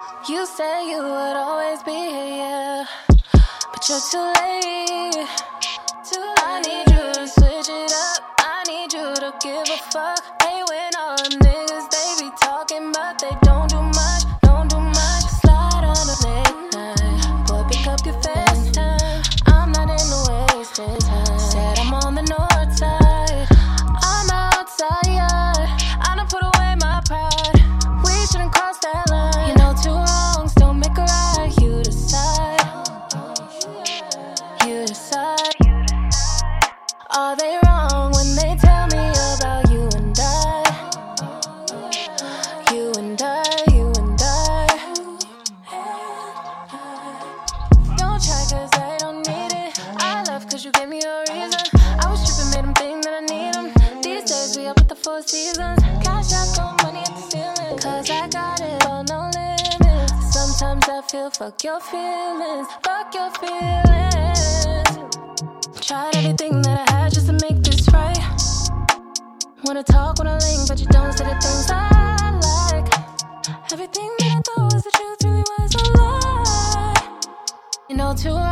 You say you would always be here, yeah, but you're too late. I need you to switch it up. I need you to give a fuck. Hey, when all them niggas, they be talking, but they don't do much, don't do much. Slide on a late night, boy, pick up your FaceTime. I'm not into wasting time. Said I'm on the north side, I'm outside, yeah. I done put away my pride. We shouldn't cross that line. You know two wrongs don't make a right. You decide. You decide. Are they wrong when they tell me about you and I? You and I, you and I. Don't try cause I don't need it. I left cause you gave me a reason. I was tripping, made them think that I need them. These days we up with the Four Seasons. Cash out, throw money at the ceiling. Cause I got it all, no limits. Sometimes I feel fuck your feelings. Fuck your feelings. Tried everything that I had just to make this right. Wanna talk, wanna link, but you don't say the things I like. Everything that I thought was the truth really was a lie. You know two